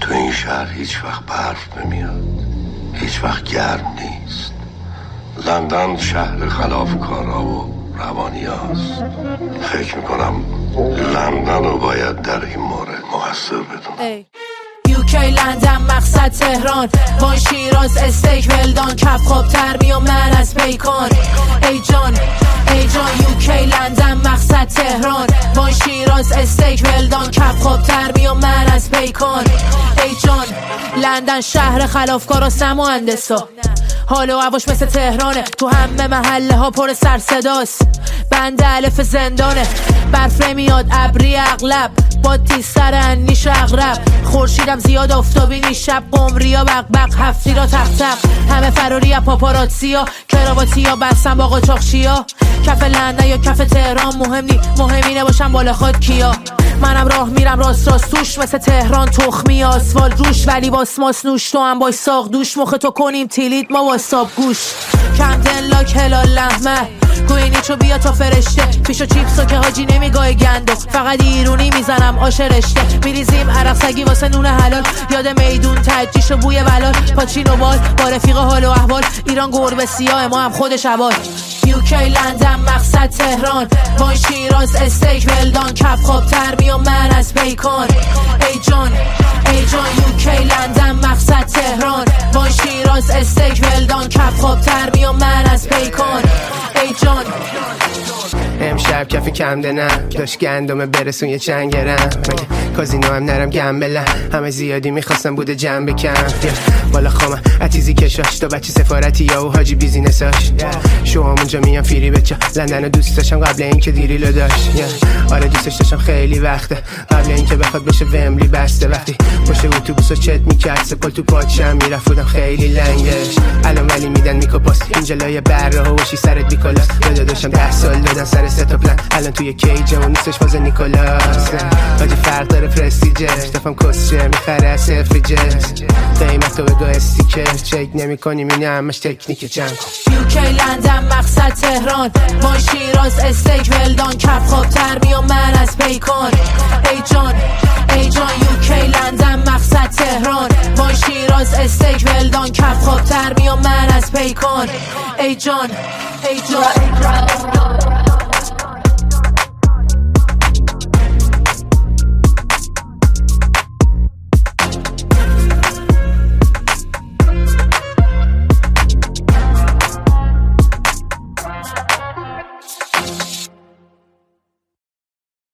تو این شهر هیچ وقت برف نمیاد، هیچ وقت گرم نیست. لندن شهر خلافکارا و روانی هست. فکر میکنم لندن رو باید در این مورد مقصر بدونم. UK لندن مقصد تهران، وان شیراز استیک ولدان، کف خواب ترمی و من از بیکان. ای جان UK لندن مقصد تهران، وان شیراز استیک ولدان، کف خواب ترمی و من از بیکان. ای جان لندن شهر خلافکار و سم و اندسا، حال و هواش مثل تهرانه، تو همه محله ها پر سر صداست. بند الف زندانه، برف نمیاد ابری اغلب، با تی سر انیش اغرب. خورشیدم زیاد آفتابی نیست، شب قمریا بق هفتی را تق همه فراری ها پاپاراتزیا، کراواتی ها بستن با قاچاقچیا. کف لندن یا کف تهران مهم اینه باشم بالا خود کیا. منم راه میرم راست توش، مثل تهران تخمی آسفالت روش، ولی با اسماس نوش. تو هم با ساق دوش، مخ تو کنیم تیلیت ما واساب گوش. کمدن لاک هلال لحمه، گوینیچو بیا تا فرشته، پیشو چیپسو که حاجی نمیگاه گندو، فقط ایرونی میزنم آش رشته. میریزیم عرق سگی واسه نون حلال، یاد میدون تجیش و بوی بلال، پاچین و بال با رفیق حال و احوال. ایران گربه سیاه، ما هم خود شبال. UK لندن مقصد تهران، وان شیراز استیک ولدان، کف خواب ترمی و من از بیکان. ای جان UK لندن مقصد تهران، وان شیراز استیک ولدان، کف خواب ترمی و من از بیکان. ای جان امشب کفی کم دنم داشت گندمه برسون یه چند گرم، کازینو هم نرم گمبلم، همه زیادی میخواستم بوده جمع بکم. بالا خامه اتیزی کشاش تا بچه سفارتی یا و حاجی بیزینساش، شو همونجا میام فیری بچه. لندن دوست داشتم قبل اینکه دیریلو داشت، آره دوستش داشتم خیلی وقته، قبل اینکه بخواد بشه ومبلی بسته. وقتی پشت اتوبوسو چت میکرد سپل تو پاچم میرفت بودم خیلی لنگش. الان ولی میدن میکوپاس اینجا لای بره و وشی سرت بیکلاس. یاد داشتم 10 سال دادن سر ستا پلن، الان توی کیجه و نیستش واسه نیکولاس. حاجی فرق داره پرستیجش، دفعم کسچه میخره از سفریجش. قیمت رو بگاه استیکر چک نمی کنیم اینه همش تکنیک جمع کن. UK لندن مقصد تهران، وان شیراز استیک ولدان، کف خواب ترمی و من از بیکان. ای جان UK لندن مقصد تهران، وان شیراز استیک ولدان، کف خواب ترمی و من از بیکان. ای جان